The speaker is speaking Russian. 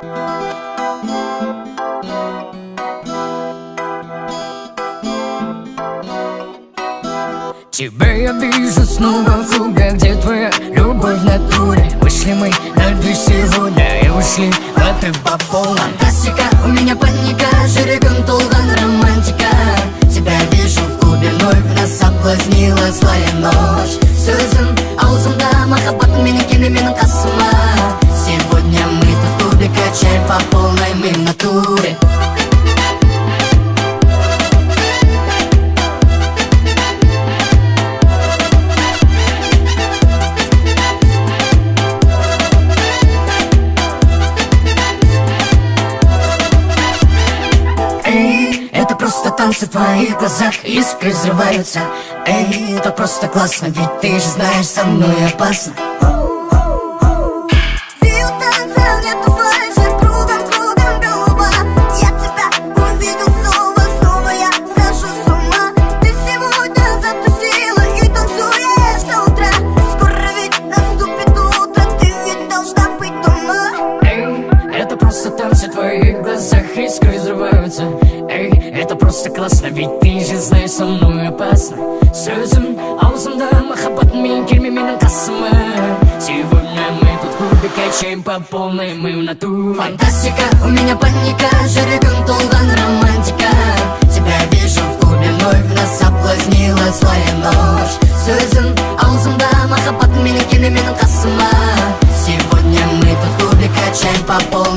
Тебя я вижу снова в клубе, где твоя любовь в натуре. Вышли мы на дверь сегодня и ушли, выпив по полной. Фантастика, у меня паника, жүрегім толған романтика. Тебя вижу в клубе, вновь нас соблазнила злая ночь. Сөзім аузымда, махаббатым менен келме менің қасыма. Сегодня мы тут в клубе, качаем по полной, мы в натуре. Это просто танцы в твоих глазах, искры взрываются. Эй, это просто классно, ведь ты же знаешь, со мной опасно. Танцы в твоих глазах, искры взрываются. Эй, это просто классно, ведь ты же знаешь, со мной опасно. Сөзім аузымда, махаббатым менен келме менің қасыма. Сегодня мы тут в клубе, качаем по полной, мы в натуре. Фантастика, у меня паника, жүрегім толған романтика. Тебя вижу в клубе, вновь нас соблазнила злая ночь. Сөзім аузымда, махаббатым менен келме менің қасыма. Сегодня мы тут в клубе, качаем по полной.